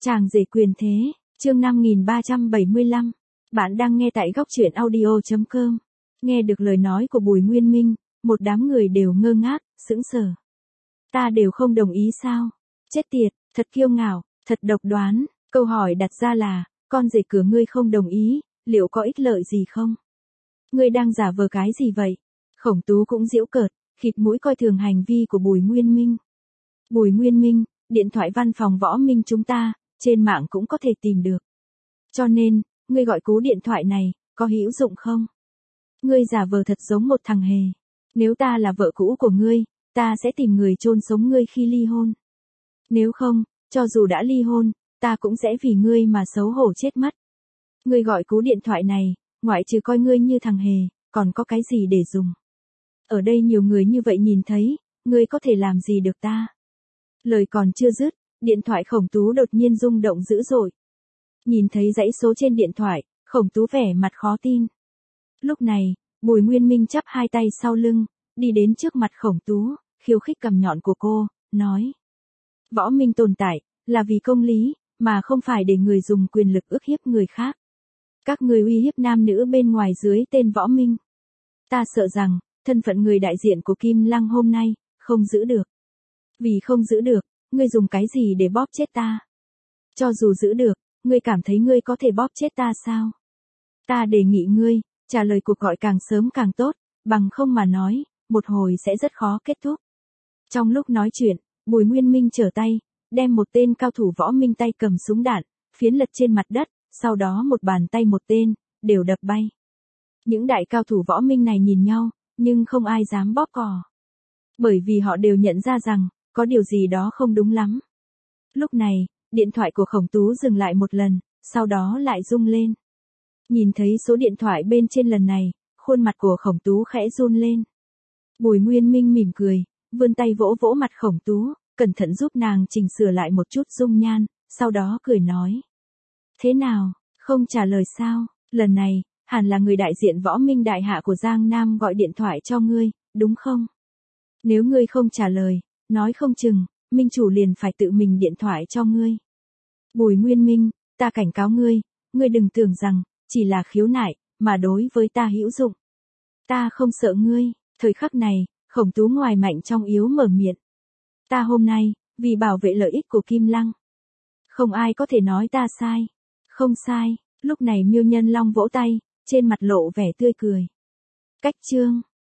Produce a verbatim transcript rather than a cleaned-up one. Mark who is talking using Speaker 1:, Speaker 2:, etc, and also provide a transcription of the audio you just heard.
Speaker 1: Chàng rể quyền thế, chương năm nghìn ba trăm bảy mươi lăm. Bạn đang nghe tại góc truyện audio chấm com. Nghe được lời nói của Bùi Nguyên Minh, một đám người đều ngơ ngác, sững sờ. Ta đều không đồng ý sao? Chết tiệt, thật kiêu ngạo, thật độc đoán. Câu hỏi đặt ra là, con rể cửa ngươi không đồng ý, liệu có ích lợi gì không? Ngươi đang giả vờ cái gì vậy? Khổng Tú cũng giễu cợt, khịt mũi coi thường hành vi của Bùi Nguyên Minh. Bùi Nguyên Minh, điện thoại văn phòng Võ Minh chúng ta, trên mạng cũng có thể tìm được. Cho nên, ngươi gọi cú điện thoại này, có hữu dụng không? Ngươi giả vờ thật giống một thằng hề. Nếu ta là vợ cũ của ngươi, ta sẽ tìm người chôn sống ngươi khi ly hôn. Nếu không, cho dù đã ly hôn, ta cũng sẽ vì ngươi mà xấu hổ chết mất. Ngươi gọi cú điện thoại này, ngoại trừ coi ngươi như thằng hề, còn có cái gì để dùng? Ở đây nhiều người như vậy nhìn thấy, ngươi có thể làm gì được ta? Lời còn chưa dứt, điện thoại Khổng Tú đột nhiên rung động dữ dội. Nhìn thấy dãy số trên điện thoại, Khổng Tú vẻ mặt khó tin. Lúc này, Bùi Nguyên Minh chắp hai tay sau lưng, đi đến trước mặt Khổng Tú, khiêu khích cằm nhọn của cô, nói. Võ Minh tồn tại, là vì công lý, mà không phải để người dùng quyền lực ức hiếp người khác. Các người uy hiếp nam nữ bên ngoài dưới tên Võ Minh. Ta sợ rằng, thân phận người đại diện của Kim Lăng hôm nay, không giữ được. Vì không giữ được, ngươi dùng cái gì để bóp chết ta? Cho dù giữ được, ngươi cảm thấy ngươi có thể bóp chết ta sao? Ta đề nghị ngươi, trả lời cuộc gọi càng sớm càng tốt, bằng không mà nói, một hồi sẽ rất khó kết thúc. Trong lúc nói chuyện, Bùi Nguyên Minh trở tay, đem một tên cao thủ Võ Minh tay cầm súng đạn, phiến lật trên mặt đất, sau đó một bàn tay một tên, đều đập bay. Những đại cao thủ Võ Minh này nhìn nhau, nhưng không ai dám bóp cò. Bởi vì họ đều nhận ra rằng, có điều gì đó không đúng lắm. Lúc này, điện thoại của Khổng Tú dừng lại một lần, sau đó lại rung lên. Nhìn thấy số điện thoại bên trên lần này, khuôn mặt của Khổng Tú khẽ run lên. Bùi Nguyên Minh mỉm cười, vươn tay vỗ vỗ mặt Khổng Tú, cẩn thận giúp nàng chỉnh sửa lại một chút dung nhan, sau đó cười nói. Thế nào, không trả lời sao? Lần này, hẳn là người đại diện Võ Minh đại hạ của Giang Nam gọi điện thoại cho ngươi, đúng không? Nếu ngươi không trả lời, nói không chừng, Minh chủ liền phải tự mình điện thoại cho ngươi. Bùi Nguyên Minh, ta cảnh cáo ngươi, ngươi đừng tưởng rằng, chỉ là khiếu nại, mà đối với ta hữu dụng. Ta không sợ ngươi, thời khắc này, Khổng Tú ngoài mạnh trong yếu mở miệng. Ta hôm nay, vì bảo vệ lợi ích của Kim Lăng. Không ai có thể nói ta sai. Không sai, lúc này Miêu Nhân Long vỗ tay, trên mặt lộ vẻ tươi cười. Cách chương.